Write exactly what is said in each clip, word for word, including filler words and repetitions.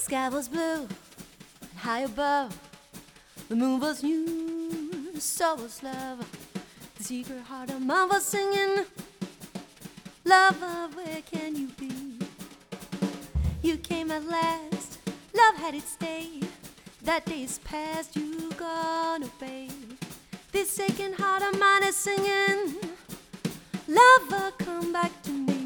sky was blue and high above. The moon was new, so was love. The secret heart of mine was singing, lover, where can you be? You came at last, love had its day. That day is past, you gone away. This aching heart of mine is singing, lover, come back to me.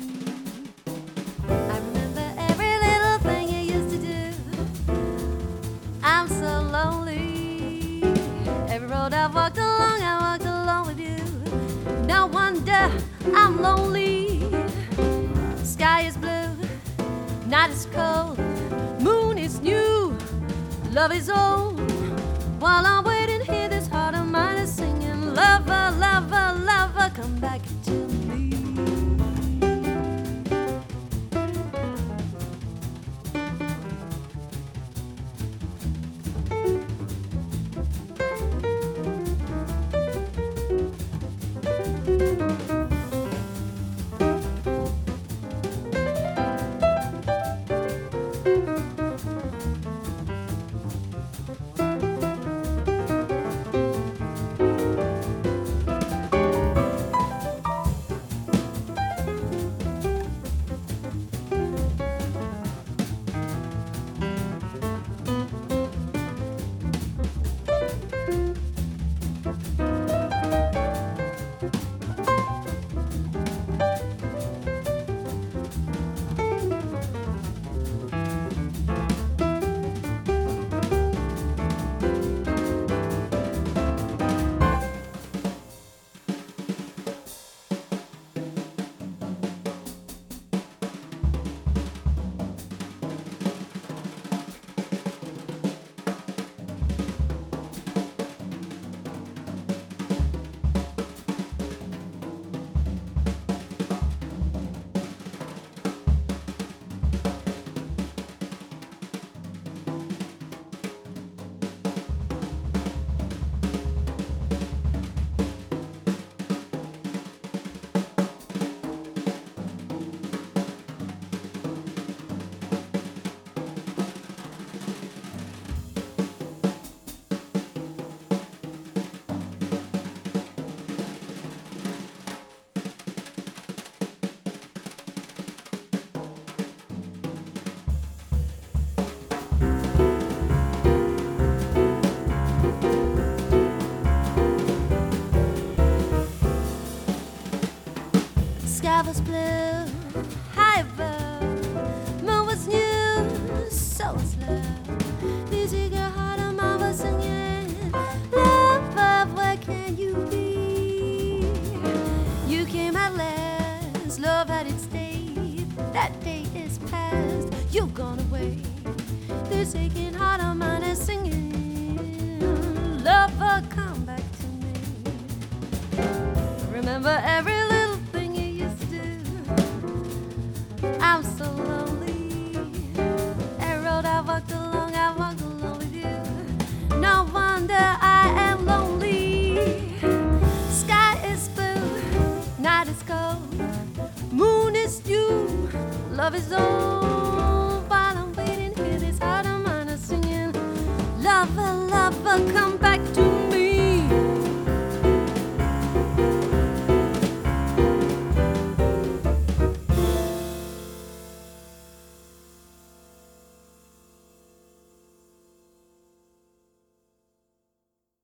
I remember every little thing you used to do. I'm so lonely. Every road I've walked along, I walked along with you. No wonder I'm lonely. Sky is blue, night is cold, moon is new, love is old. While I'm waiting here, this heart of mine is singing, lover, lover, lover, come back to me. Sky was blue, high above, moon was new, so was love. This eager heart of mine was singing, love, love, where can you be? You came at last, love had its day. That day is past, you've gone away. This aching heart of mine is singing, lover, come back to me. Remember every little thing you used to do. I'm so lonely. Every road I walked along, I walked along with you. No wonder I am lonely. Sky is blue, night is cold, moon is new, love is old.